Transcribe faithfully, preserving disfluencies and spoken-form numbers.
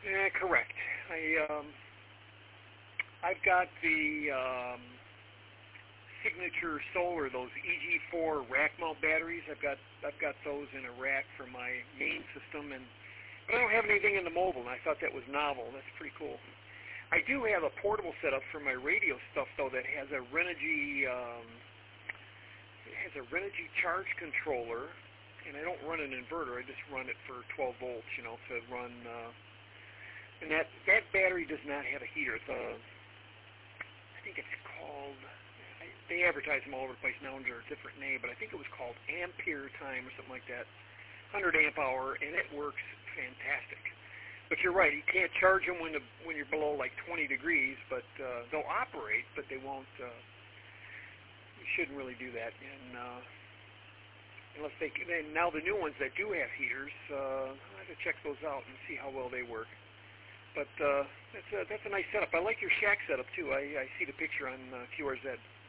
Yeah, correct. I um, I've got the um, Signature Solar, those E G four rack mount batteries. I've got I've got those in a rack for my main system, and but I don't have anything in the mobile, and I thought that was novel. That's pretty cool. I do have a portable setup for my radio stuff though that has a Renogy um, it has a Renogy charge controller, and I don't run an inverter. I just run it for twelve volts, you know, to run. Uh, and that that battery does not have a heater. It's a I think it's called. I, they advertise them all over the place now under a different name, but I think it was called Ampere Time or something like that. one hundred amp hour, and it works fantastic. But you're right, you can't charge them when the, when you're below like twenty degrees, but uh, they'll operate, but they won't. Uh, you shouldn't really do that, and uh, unless they. And now the new ones that do have heaters, uh, I have to check those out and see how well they work. But uh, that's a, that's a nice setup. I like your shack setup too. I, I see the picture on uh, Q R Z.